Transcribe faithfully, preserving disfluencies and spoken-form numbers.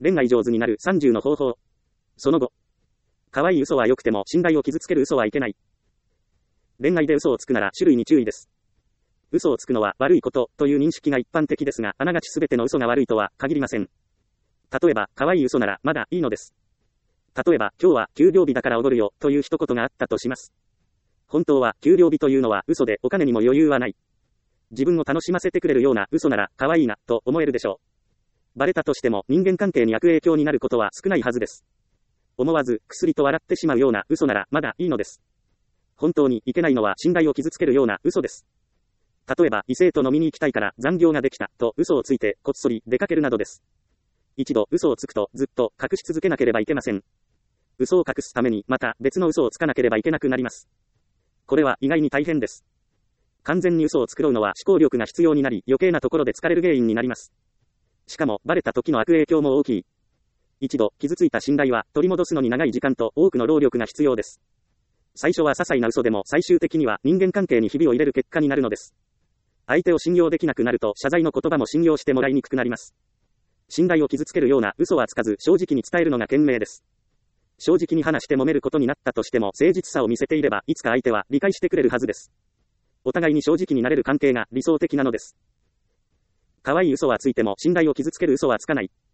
恋愛上手になるさんじゅうの方法。その後。可愛い嘘は良くても信頼を傷つける嘘はいけない。恋愛で嘘をつくなら種類に注意です。嘘をつくのは悪いことという認識が一般的ですが、あながちすべての嘘が悪いとは限りません。例えば、可愛い嘘ならまだいいのです。例えば、今日は給料日だから踊るよという一言があったとします。本当は給料日というのは嘘でお金にも余裕はない。自分を楽しませてくれるような嘘なら可愛いなと思えるでしょう。バレたとしても人間関係に悪影響になることは少ないはずです。思わず薬と笑ってしまうような嘘ならまだいいのです。本当にいけないのは信頼を傷つけるような嘘です。例えば異性と飲みに行きたいから残業ができたと嘘をついてこっそり出かけるなどです。一度嘘をつくとずっと隠し続けなければいけません。嘘を隠すためにまた別の嘘をつかなければいけなくなります。これは意外に大変です。完全に嘘を作ろうのは思考力が必要になり余計なところで疲れる原因になります。しかもバレた時の悪影響も大きい。一度傷ついた信頼は取り戻すのに長い時間と多くの労力が必要です。最初は些細な嘘でも最終的には人間関係にひびを入れる結果になるのです。相手を信用できなくなると謝罪の言葉も信用してもらいにくくなります。信頼を傷つけるような嘘はつかず正直に伝えるのが賢明です。正直に話して揉めることになったとしても誠実さを見せていればいつか相手は理解してくれるはずです。お互いに正直になれる関係が理想的なのです。可愛い嘘はついても信頼を傷つける嘘はつかない。